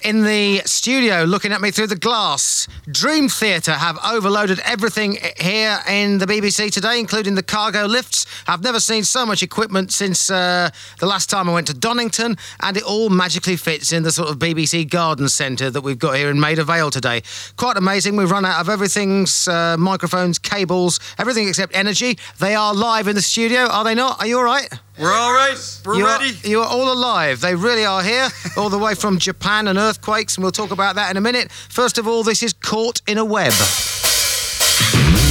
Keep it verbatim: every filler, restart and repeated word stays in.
in the studio, looking at me through the glass. Dream Theatre have overloaded everything here in the B B C today, including the cargo lifts. I've never seen so much equipment since uh, the last time I went to Donington, and it all magically fits in the sort of B B C garden centre that we've got here in Maida Vale today. Quite amazing. We've run out of everything's uh, microphones, cables, everything except energy. They are live in the studio, are they not? Are you all right? We're all right. We're you ready. Are, you are all alive. They really are here, all the way from Japan and earthquakes, and we'll talk about that in a minute. First of all, this is Caught in a Web.